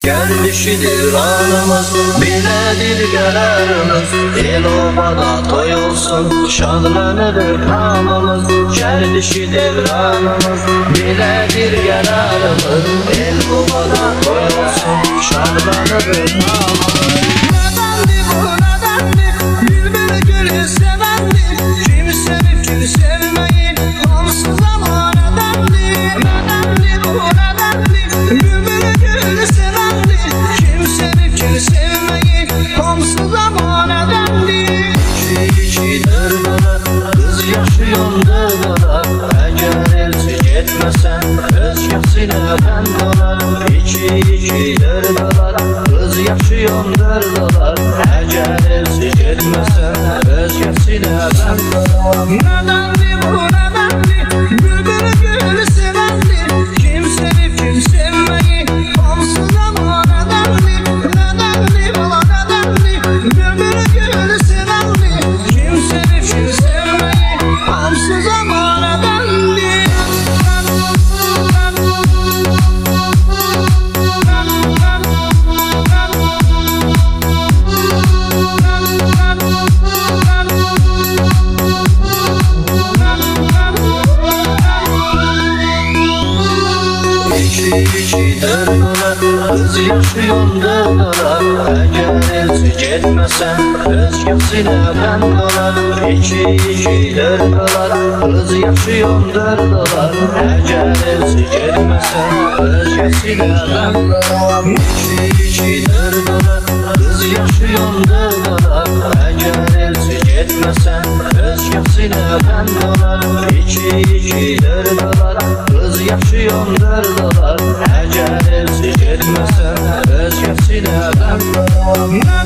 Gelmişidir anımız, biledir gelerimiz. El obada toy olsun, şadlanır hamımız. Gelmişidir anımız, biledir gelerimiz. El obada toy olsun, şadlanır hamımız. Nedendi bu nedendi, bülbül gülü sevendi. Kimi sevip kimi sevmeyi, hamsız ama nedendi. Nedendi bu nedendi, bülbül gülü sevendi. Kimi sevip kimi sevmeyi, hamsız ama nedendi. İki dırdılar, kız yaşıyordur dolar. Eğer elsiz gitmesen, özgesine ben dolar. İki dırdılar, kız yaşıyordur dolar. Eğer elsiz gitmesen, özgesine ben dolar. Nedendi bu nedendi, bülbül gülü sevendi. Kim sevip kim sevmeyi, hamsız ama nedendi. Nedendi bu nedendi, bülbül gülü sevendi. Kim sevip kim sevmeyi, hamsız ama nedendi. İki dırdılar, kız yaşıyordur dolar. Eğer elsiz gitmesen, özgesine ben dolar. İki dırdılar, kız yaşıyordur dolar. Eğer elsiz gitmesen, özgesine ben dolar. İki dırdılar, kız yaşıyordur dolar. Eğer elsiz gitmesen, özgesine ben dolar. İki dırdılar, kız yaşıyordur dolar. Eğer elsiz gitmesen, özgesine ben dolar.